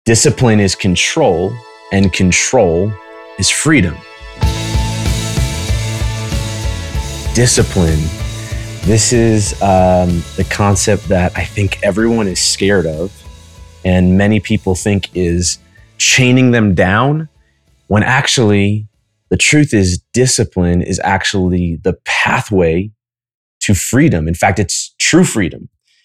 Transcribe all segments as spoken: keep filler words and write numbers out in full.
Discipline is control, and control is freedom. Discipline. This is um, the concept that I think everyone is scared of, and many people think is chaining them down, when actually the truth is discipline is actually the pathway to freedom. In fact, it's true freedom.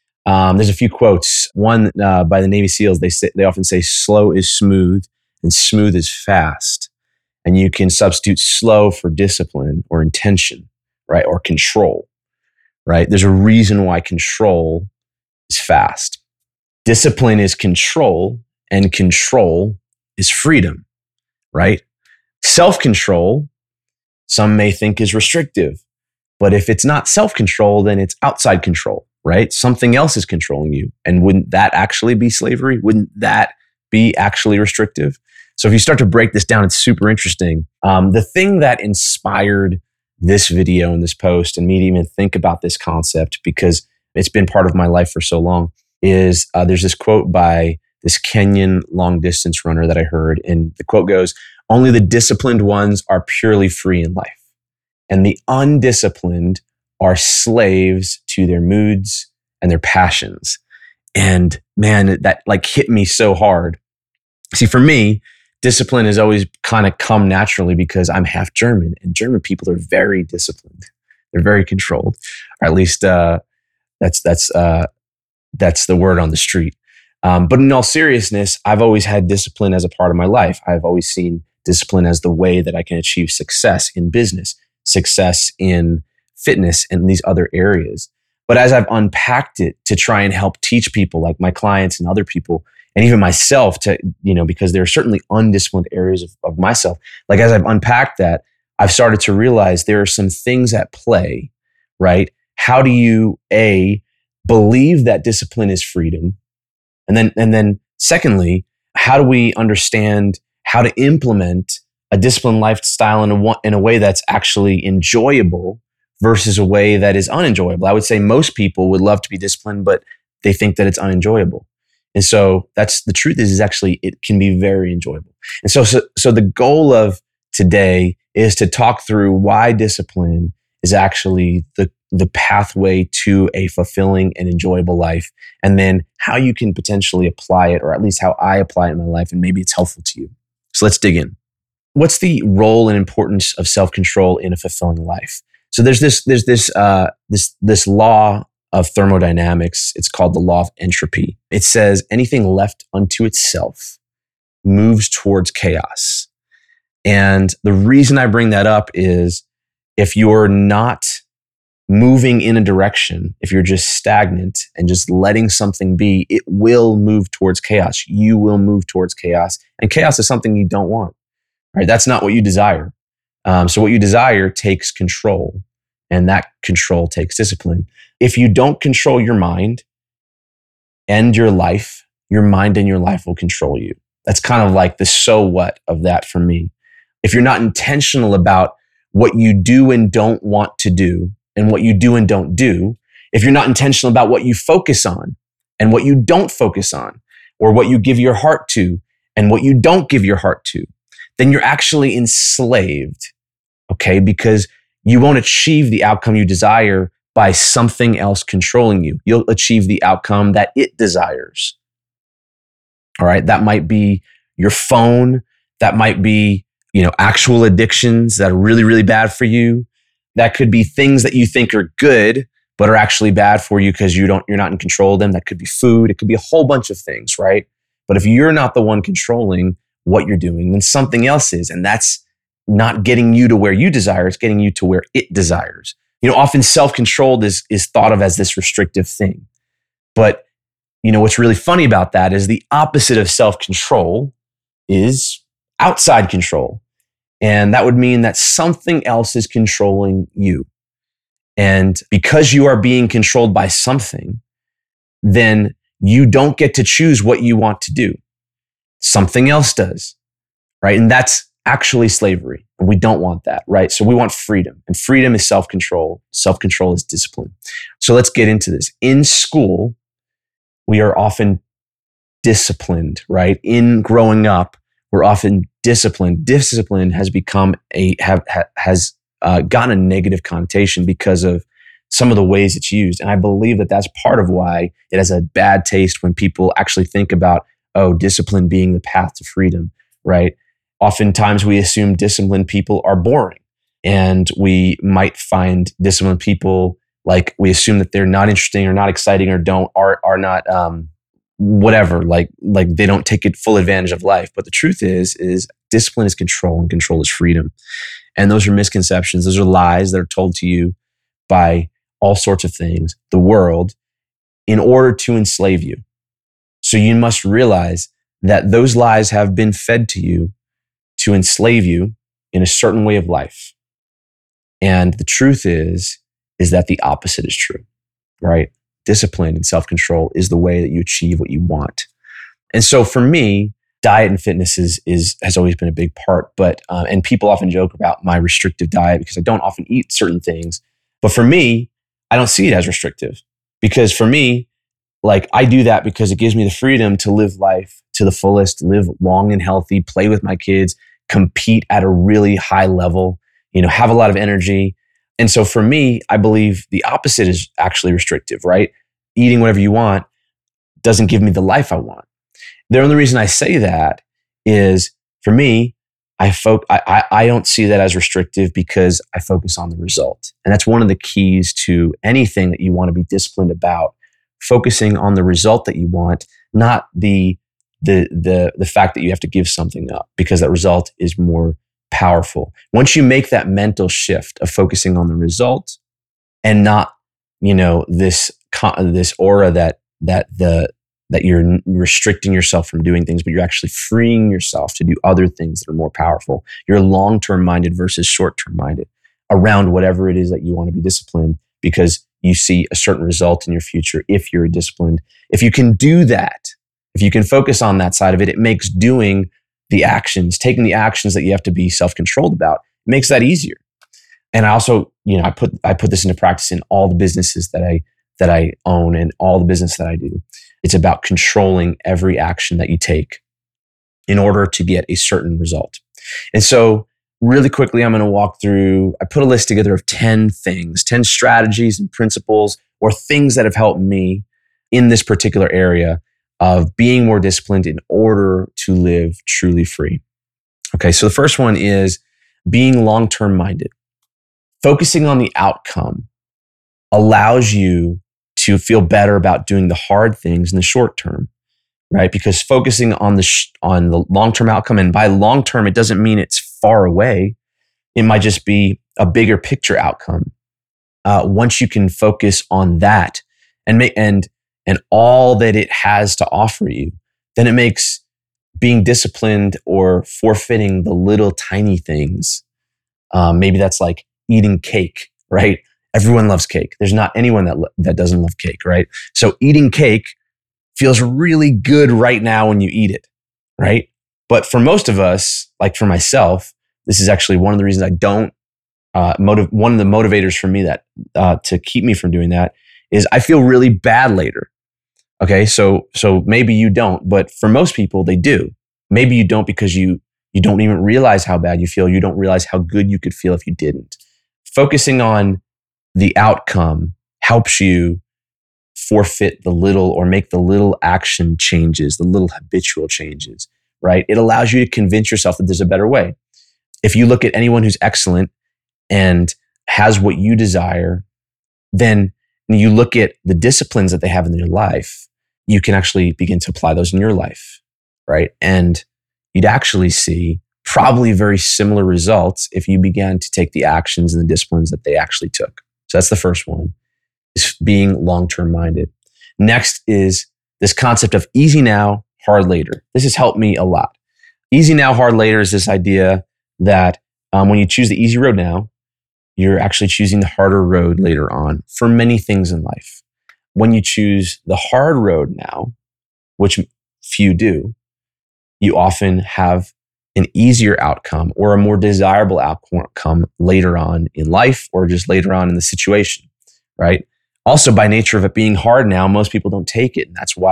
Um, there's a few quotes. One uh, by the Navy SEALs, they say, they often say slow is smooth and smooth is fast. And you can substitute slow for discipline or intention, right? Or control, right? There's a reason why control is fast. Discipline is control, and control is freedom, right? Self-control, some may think is restrictive, but if it's not self-control, then it's outside control. Right? Something else is controlling you. And wouldn't that actually be slavery? Wouldn't that be actually restrictive? So if you start to break this down, it's super interesting. Um, the thing that inspired this video and this post and me to even think about this concept, because it's been part of my life for so long, is uh, there's this quote by this Kenyan long distance runner that I heard. And the quote goes, "Only the disciplined ones are purely free in life, and the undisciplined are slaves to their moods and their passions." And man, that like hit me so hard. See, for me, discipline has always kind of come naturally because I'm half German, and German people are very disciplined. They're very controlled, or at least uh, that's that's uh, that's the word on the street. Um, but in all seriousness, I've always had discipline as a part of my life. I've always seen discipline as the way that I can achieve success in business, success in fitness, and these other areas. But as I've unpacked it to try and help teach people like my clients and other people, and even myself to, you know, because there are certainly undisciplined areas of, of myself. Like as I've unpacked that, I've started to realize there are some things at play, right? How do you, A, believe that discipline is freedom? And then, and then secondly, how do we understand how to implement a disciplined lifestyle in a, in a way that's actually enjoyable versus a way that is unenjoyable? I would say most people would love to be disciplined, but they think that it's unenjoyable. And so that's the truth is, is actually it can be very enjoyable. And so, so, so the goal of today is to talk through why discipline is actually the, the pathway to a fulfilling and enjoyable life, and then how you can potentially apply it, or at least how I apply it in my life, and maybe it's helpful to you. So let's dig in. What's the role and importance of self-control in a fulfilling life? So there's this, there's this, uh, this, this law of thermodynamics. It's called the law of entropy. It says anything left unto itself moves towards chaos. And the reason I bring that up is if you're not moving in a direction, if you're just stagnant and just letting something be, it will move towards chaos. You will move towards chaos. And chaos is something you don't want, right? That's not what you desire. Um, so what you desire takes control, and that control takes discipline. If you don't control your mind and your life, your mind and your life will control you. That's kind of like the so what of that for me. If you're not intentional about what you do and don't want to do, and what you do and don't do, if you're not intentional about what you focus on and what you don't focus on, or what you give your heart to and what you don't give your heart to, then you're actually enslaved. Okay, because you won't achieve the outcome you desire by something else controlling you. You'll achieve the outcome that it desires. All right, that might be your phone. That might be, you know, actual addictions that are really, really bad for you. That could be things that you think are good, but are actually bad for you because you don't, you're not in control of them. That could be food. It could be a whole bunch of things, right? But if you're not the one controlling what you're doing, then something else is, and that's not getting you to where you desire, it's getting you to where it desires. You know, often self-controlled is, is thought of as this restrictive thing. But, you know, what's really funny about that is the opposite of self-control is outside control. And that would mean that something else is controlling you. And because you are being controlled by something, then you don't get to choose what you want to do. Something else does, right? And that's actually slavery. And we don't want that, right? So we want freedom. And freedom is self-control. Self-control is discipline. So let's get into this. In school, we are often disciplined, right? In growing up, we're often disciplined. Discipline has become a, have, ha, has uh, gotten a negative connotation because of some of the ways it's used. And I believe that that's part of why it has a bad taste when people actually think about, oh, discipline being the path to freedom, right? Oftentimes we assume disciplined people are boring, and we might find disciplined people, like we assume that they're not interesting or not exciting or don't, are, are not, um, whatever, like, like they don't take it full advantage of life. But the truth is, is discipline is control and control is freedom. And those are misconceptions. Those are lies that are told to you by all sorts of things, the world, in order to enslave you. So you must realize that those lies have been fed to you to enslave you in a certain way of life. And the truth is, is that the opposite is true, right? Discipline and self-control is the way that you achieve what you want. And so for me, diet and fitness is, is has always been a big part. But uh, and people often joke about my restrictive diet because I don't often eat certain things. But for me, I don't see it as restrictive, because for me, like I do that because it gives me the freedom to live life to the fullest, live long and healthy, play with my kids, compete at a really high level, you know, have a lot of energy. And so for me, I believe the opposite is actually restrictive, right? Eating whatever you want doesn't give me the life I want. The only reason I say that is, for me, I, fo- I, I, I don't see that as restrictive because I focus on the result. And that's one of the keys to anything that you want to be disciplined about, focusing on the result that you want, not the, the, the, the fact that you have to give something up, because that result is more powerful. Once you make that mental shift of focusing on the result and not, you know, this, this aura that, that the, that you're restricting yourself from doing things, but you're actually freeing yourself to do other things that are more powerful. You're long-term minded versus short-term minded around whatever it is that you want to be disciplined, because you see a certain result in your future if you're disciplined. If you can do that, if you can focus on that side of it, it makes doing the actions, taking the actions that you have to be self-controlled about, makes that easier. And I also, you know, I put I put this into practice in all the businesses that I that I own and all the business that I do. It's about controlling every action that you take in order to get a certain result. And so really quickly, I'm going to walk through, I put a list together of ten things, ten strategies and principles or things that have helped me in this particular area of being more disciplined in order to live truly free. Okay, so the first one is being long-term minded. Focusing on the outcome allows you to feel better about doing the hard things in the short term, right? Because focusing on the sh- on the long-term outcome, and by long-term, it doesn't mean it's far away. It might just be a bigger picture outcome. Uh, once you can focus on that and make and and all that it has to offer you, then it makes being disciplined or forfeiting the little tiny things. Um, maybe that's like eating cake, right? Everyone loves cake. There's not anyone that that doesn't love cake, right? So eating cake feels really good right now when you eat it, right? But for most of us, like for myself, this is actually one of the reasons I don't uh, motive. One of the motivators for me that uh, to keep me from doing that is I feel really bad later. Okay, so so maybe you don't, but for most people they do. Maybe you don't because you you don't even realize how bad you feel. You don't realize how good you could feel if you didn't. Focusing on the outcome helps you forfeit the little or make the little action changes, the little habitual changes, right? It allows you to convince yourself that there's a better way. If you look at anyone who's excellent and has what you desire, then you look at the disciplines that they have in their life, you can actually begin to apply those in your life, right? And you'd actually see probably very similar results if you began to take the actions and the disciplines that they actually took. So that's the first one, is being long-term minded. Next is this concept of easy now, hard later. This has helped me a lot. Easy now, hard later is this idea that um, when you choose the easy road now, you're actually choosing the harder road later on for many things in life. When you choose the hard road now, which few do, you often have an easier outcome or a more desirable outcome later on in life or just later on in the situation, right? Also, by nature of it being hard now, most people don't take it. And that's why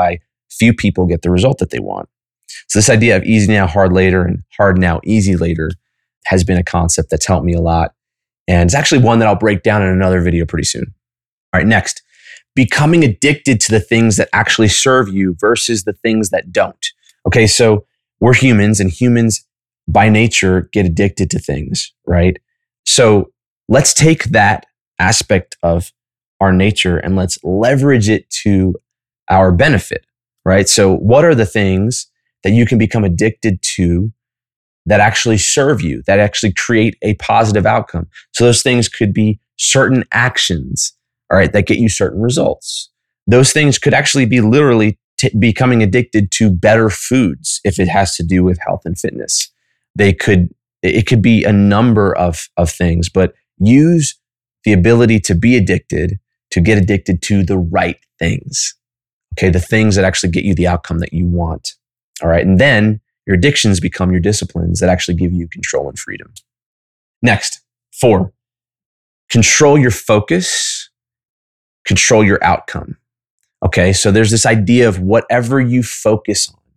few people get the result that they want. So this idea of easy now, hard later, and hard now, easy later has been a concept that's helped me a lot. And it's actually one that I'll break down in another video pretty soon. All right, next, becoming addicted to the things that actually serve you versus the things that don't. Okay, so we're humans, and humans by nature get addicted to things, right? So let's take that aspect of our nature and let's leverage it to our benefit, right? So what are the things that you can become addicted to that actually serve you, that actually create a positive outcome? So those things could be certain actions, all right, that get you certain results. Those things could actually be literally t- becoming addicted to better foods if it has to do with health and fitness. They could, it could be a number of, of things, but use the ability to be addicted to get addicted to the right things. Okay, the things that actually get you the outcome that you want. All right, and then your addictions become your disciplines that actually give you control and freedom. Next, four, control your focus, control your outcome. Okay, so there's this idea of whatever you focus on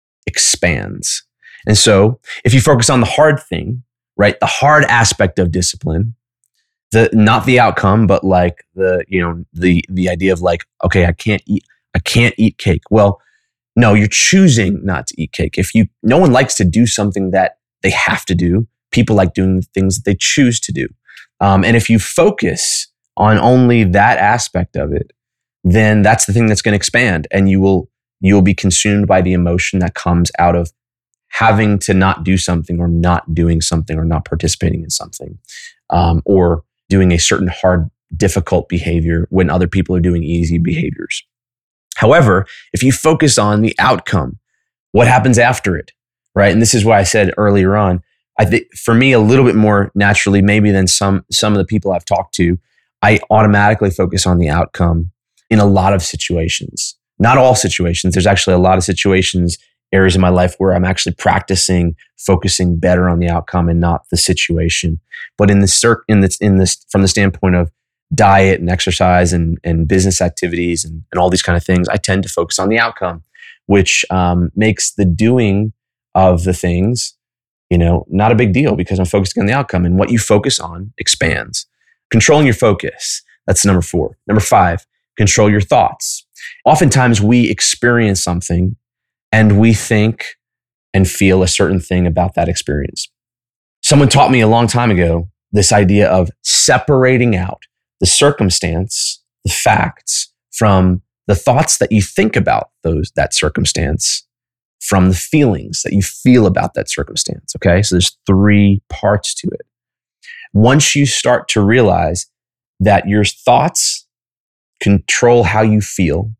expands. And so if you focus on the hard thing, right, the hard aspect of discipline, the not the outcome, but like the, you know, the the idea of like, okay, I can't eat, I can't eat cake. Well, no, you're choosing not to eat cake. If you, no one likes to do something that they have to do. People like doing the things that they choose to do. Um, and if you focus on only that aspect of it, then that's the thing that's going to expand, and you will you'll be consumed by the emotion that comes out of having to not do something, or not doing something, or not participating in something, um, or doing a certain hard, difficult behavior when other people are doing easy behaviors. However, if you focus on the outcome, what happens after it, right? And this is why I said earlier on, I think for me, a little bit more naturally, maybe than some some of the people I've talked to, I automatically focus on the outcome in a lot of situations. Not all situations. There's actually a lot of situations, areas in my life where I'm actually practicing focusing better on the outcome and not the situation. But in the cir- in this in this from the standpoint of diet and exercise and, and business activities and, and all these kind of things, I tend to focus on the outcome, which um, makes the doing of the things, you know, not a big deal because I'm focusing on the outcome, and what you focus on expands. Controlling your focus. That's number four. Number five, control your thoughts. Oftentimes we experience something and we think and feel a certain thing about that experience. Someone taught me a long time ago this idea of separating out the circumstance, the facts, from the thoughts that you think about those that circumstance, from the feelings that you feel about that circumstance. Okay, so there's three parts to it. Once you start to realize that your thoughts control how you feel,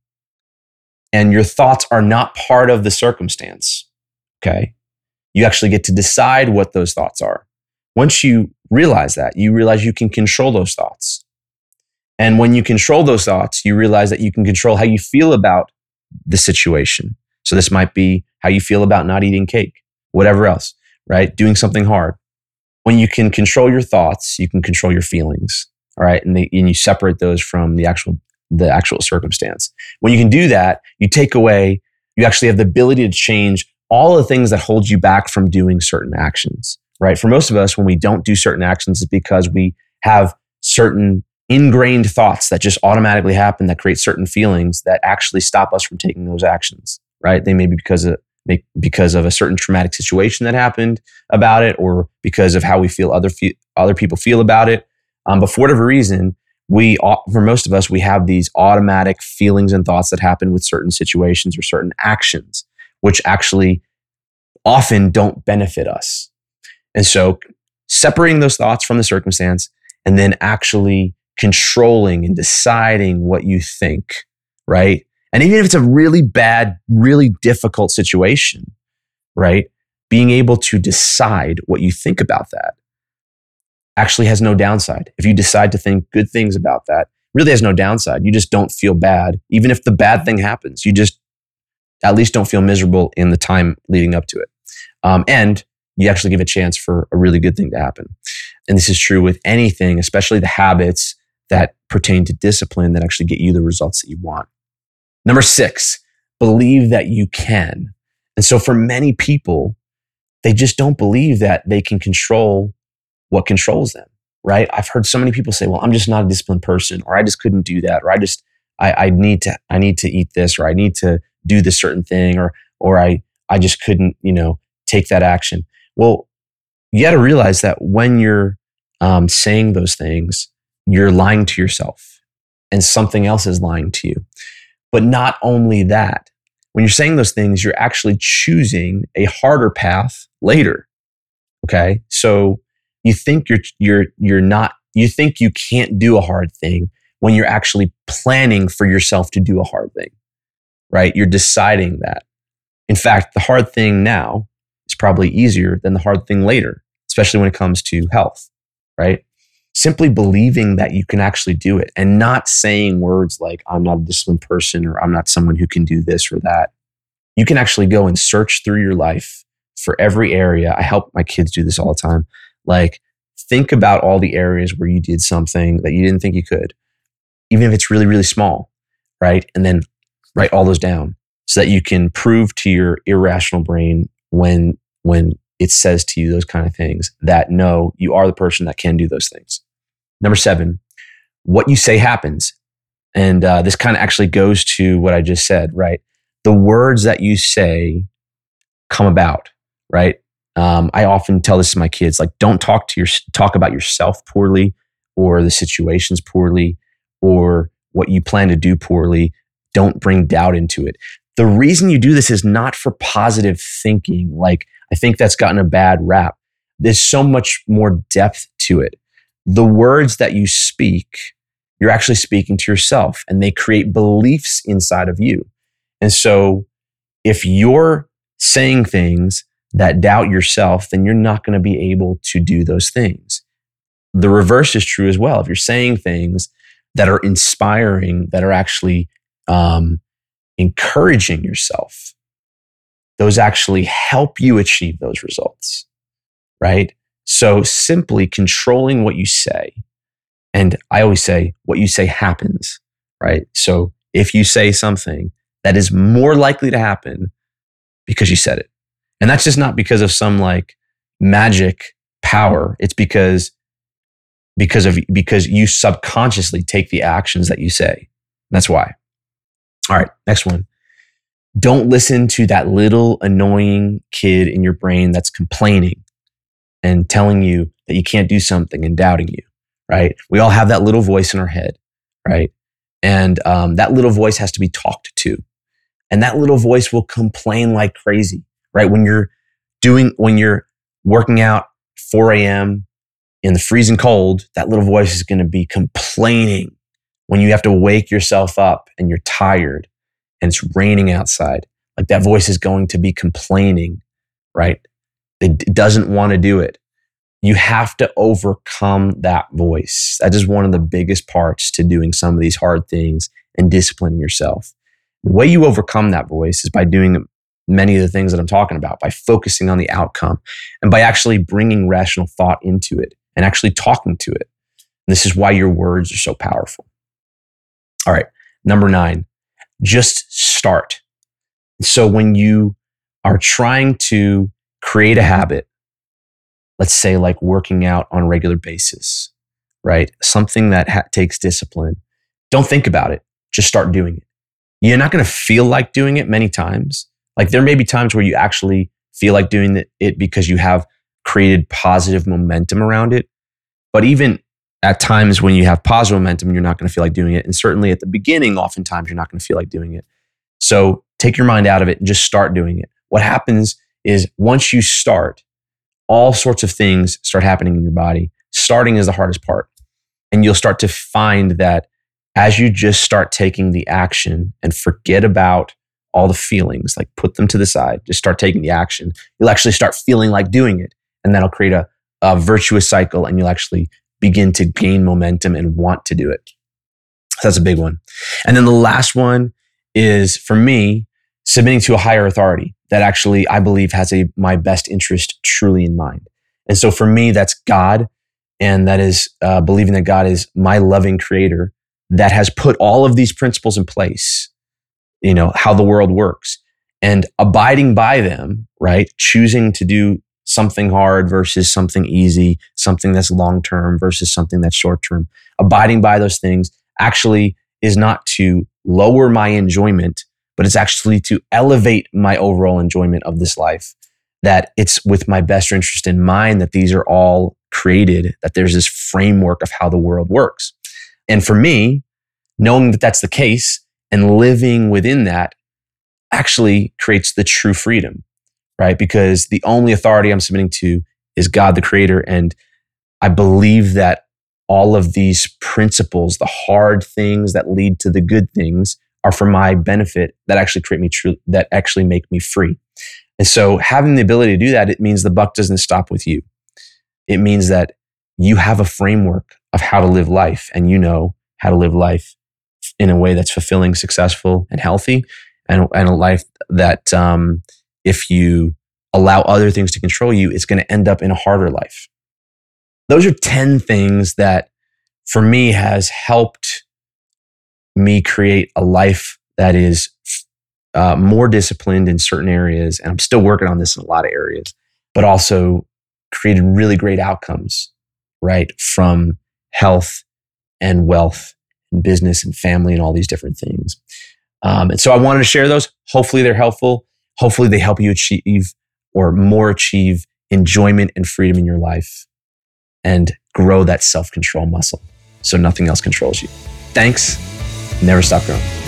and your thoughts are not part of the circumstance, okay, you actually get to decide what those thoughts are. Once you realize that, you realize you can control those thoughts. And when you control those thoughts, you realize that you can control how you feel about the situation. So this might be how you feel about not eating cake, whatever else, right? Doing something hard. When you can control your thoughts, you can control your feelings, all right? And, they, and you separate those from the actual, the actual circumstance. When you can do that, you take away, you actually have the ability to change all the things that hold you back from doing certain actions, right? For most of us, when we don't do certain actions, it's because we have certain ingrained thoughts that just automatically happen that create certain feelings that actually stop us from taking those actions, right? They may be because of because of a certain traumatic situation that happened about it, or because of how we feel other fe- other people feel about it. Um, but for whatever reason, we, for most of us, we have these automatic feelings and thoughts that happen with certain situations or certain actions, which actually often don't benefit us. And so separating those thoughts from the circumstance, and then actually controlling and deciding what you think, right? And even if it's a really bad, really difficult situation, right? Being able to decide what you think about that actually has no downside. If you decide to think good things about that, really has no downside. You just don't feel bad. Even if the bad thing happens, you just at least don't feel miserable in the time leading up to it. Um, and you actually give a chance for a really good thing to happen. And this is true with anything, especially the habits that pertain to discipline that actually get you the results that you want. Number six, believe that you can. And so for many people, they just don't believe that they can control what controls them, right? I've heard so many people say, well, I'm just not a disciplined person, or I just couldn't do that, or I just, I, I need to, I need to eat this, or I need to do this certain thing, or, or I, I just couldn't, you know, take that action. Well, you got to realize that when you're um, saying those things, you're lying to yourself, and something else is lying to you. But not only that, when you're saying those things, you're actually choosing a harder path later. Okay. So you think you're, you're, you're not, you think you can't do a hard thing when you're actually planning for yourself to do a hard thing, right? You're deciding that. In fact, the hard thing now is probably easier than the hard thing later, especially when it comes to health, right? Simply believing that you can actually do it and not saying words like, I'm not a disciplined person, or I'm not someone who can do this or that. You can actually go and search through your life for every area. I help my kids do this all the time. Like, think about all the areas where you did something that you didn't think you could, even if it's really, really small, right? And then write all those down so that you can prove to your irrational brain when, when it says to you those kind of things that no, you are the person that can do those things. Number seven, what you say happens. And uh, this kind of actually goes to what I just said, right? The words that you say come about, right? Um, I often tell this to my kids, like, don't talk to your talk about yourself poorly, or the situations poorly, or what you plan to do poorly. Don't bring doubt into it. The reason you do this is not for positive thinking. Like, I think that's gotten a bad rap. There's so much more depth to it. The words that you speak, you're actually speaking to yourself, and they create beliefs inside of you. And so if you're saying things that doubt yourself, then you're not going to be able to do those things. The reverse is true as well. If you're saying things that are inspiring, that are actually um, encouraging yourself, those actually help you achieve those results, right? So simply controlling what you say. And I always say, what you say happens, right? So if you say something, that is more likely to happen because you said it. And that's just not because of some like magic power. It's because, because of, because you subconsciously take the actions that you say. That's why. All right, next one. Don't listen to that little annoying kid in your brain that's complaining and telling you that you can't do something and doubting you, right? We all have that little voice in our head, right? And um, that little voice has to be talked to. And that little voice will complain like crazy, right? When you're doing, when you're working out four a.m. in the freezing cold, that little voice is going to be complaining. When you have to wake yourself up and you're tired and it's raining outside, like that voice is going to be complaining, right? It doesn't want to do it. You have to overcome that voice. That is one of the biggest parts to doing some of these hard things and disciplining yourself. The way you overcome that voice is by doing many of the things that I'm talking about, by focusing on the outcome and by actually bringing rational thought into it and actually talking to it. And this is why your words are so powerful. All right, number nine, just start. So when you are trying to create a habit, let's say like working out on a regular basis, right? Something that ha- takes discipline. Don't think about it. Just start doing it. You're not going to feel like doing it many times. Like there may be times where you actually feel like doing it because you have created positive momentum around it. But even at times when you have positive momentum, you're not going to feel like doing it. And certainly at the beginning, oftentimes you're not going to feel like doing it. So take your mind out of it and just start doing it. What happens is once you start, all sorts of things start happening in your body. Starting is the hardest part. And you'll start to find that as you just start taking the action and forget about all the feelings, like put them to the side, just start taking the action, you'll actually start feeling like doing it. And that'll create a, a virtuous cycle, and you'll actually begin to gain momentum and want to do it. So that's a big one. And then the last one is, for me, submitting to a higher authority that actually I believe has a my best interest truly in mind. And so for me, that's God. And that is uh, believing that God is my loving creator that has put all of these principles in place you know, how the world works, and abiding by them, right? Choosing to do something hard versus something easy, something that's long-term versus something that's short-term. Abiding by those things actually is not to lower my enjoyment, but it's actually to elevate my overall enjoyment of this life. That it's with my best interest in mind that these are all created, that there's this framework of how the world works. And for me, knowing that that's the case and living within that actually creates the true freedom, right? Because the only authority I'm submitting to is God, the creator. And I believe that all of these principles, the hard things that lead to the good things, are for my benefit, that actually create me true, that actually make me free. And so having the ability to do that, it means the buck doesn't stop with you. It means that you have a framework of how to live life, and you know how to live life in a way that's fulfilling, successful, and healthy, and, and a life that um, if you allow other things to control you, it's going to end up in a harder life. Those are ten things that for me has helped me create a life that is uh, more disciplined in certain areas. And I'm still working on this in a lot of areas, but also created really great outcomes, right? From health and wealth and business and family and all these different things. Um, and so I wanted to share those. Hopefully they're helpful. Hopefully they help you achieve or more achieve enjoyment and freedom in your life and grow that self-control muscle so nothing else controls you. Thanks. Never stop growing.